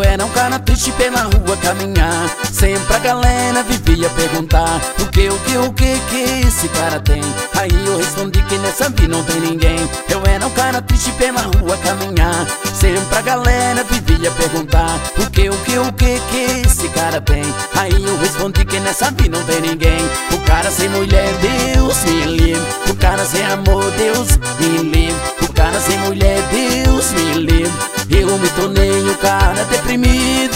era um cara triste pela rua caminhar. Sempre a galera vivia perguntar: o que esse cara tem? Aí eu respondi que nessa vida não tem ninguém. Eu era um cara triste pela rua caminhar. Sempre a galera vivia perguntar: o que esse cara tem? Aí eu respondi que nessa vida não tem ninguém. O cara sem mulher, Deus me livre. O cara sem amor, Deus me livre. O cara sem mulher, Deus me livre. Eu me tornei um cara deprimido.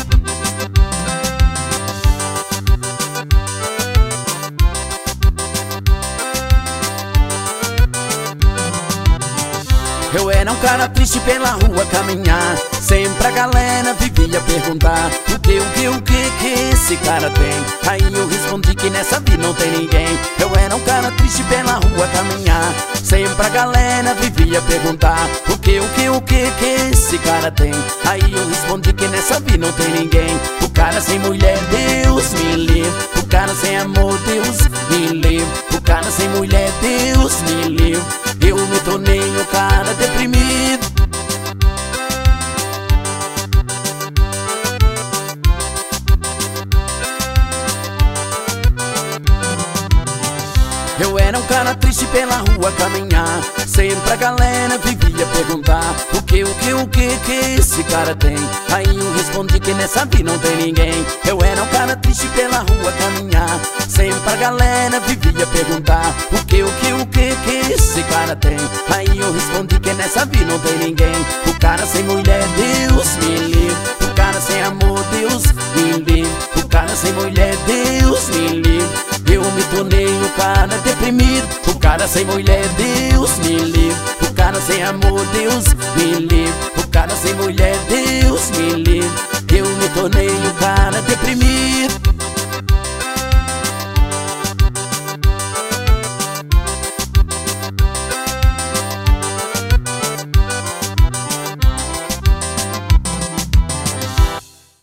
Eu era um cara triste pela rua caminhar. Sempre a galera vivia perguntar: o que esse cara tem? Aí eu respondi que nessa vida não tem ninguém. Eu era um cara triste pela rua caminhar. Sempre a galera vivia perguntar: o que esse cara tem? Aí eu respondi que nessa vida não tem ninguém. O cara sem mulher, Deus me livre. O cara sem amor, Deus me livre. O cara sem mulher, Deus me livre. Eu me tornei um cara deprimido. Eu era um cara triste pela rua caminhar. Sempre a galera vivia perguntar: o que esse cara tem? Aí eu respondi que nessa vida não tem ninguém. Eu era um cara triste pela rua caminhar. Sempre a galera vivia perguntar: o que esse cara tem? Aí eu respondi que nessa vida não tem ninguém. O cara sem mulher, Deus me livre. O cara sem amor, Deus me livre. O cara sem mulher, Deus me livre. Eu me tornei um cara deprimido. O cara sem mulher, Deus me livre. O cara sem amor, Deus me livre. O cara sem mulher, Deus me livre. Eu me tornei um cara deprimido.